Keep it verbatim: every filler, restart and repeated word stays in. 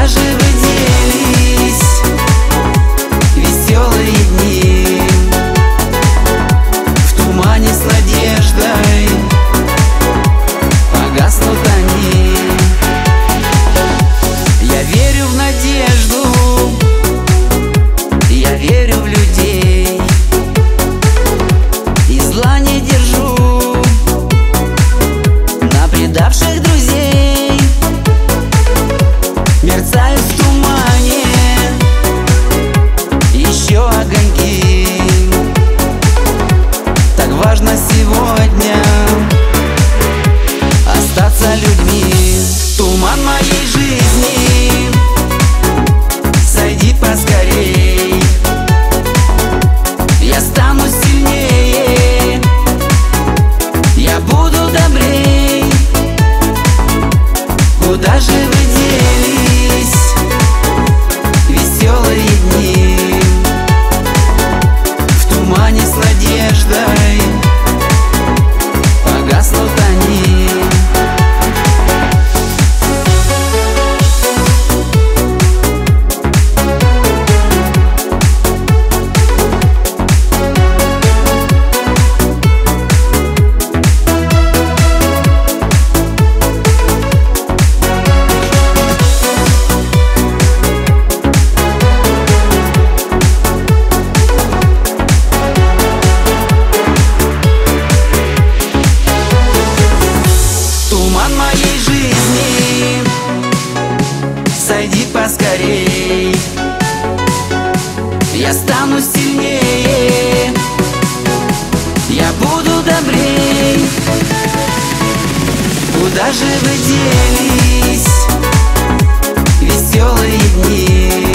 Куда же вы делись, веселые дни? В тумане с надеждой погаснут они. Я верю в надежду, я верю в людей, и зла не держу на предавших друзей. Мерцают в тумане еще огоньки. Так важно сегодня остаться людьми. Туман моей жизни, сойди поскорей. Я стану сильнее, я буду добрей. Куда же вы делись, веселые дни? В тумане с надеждой погаснут они. Туман моей жизни, сойди поскорей. Я стану сильнее, я буду добрей. Куда же вы делись, веселые дни?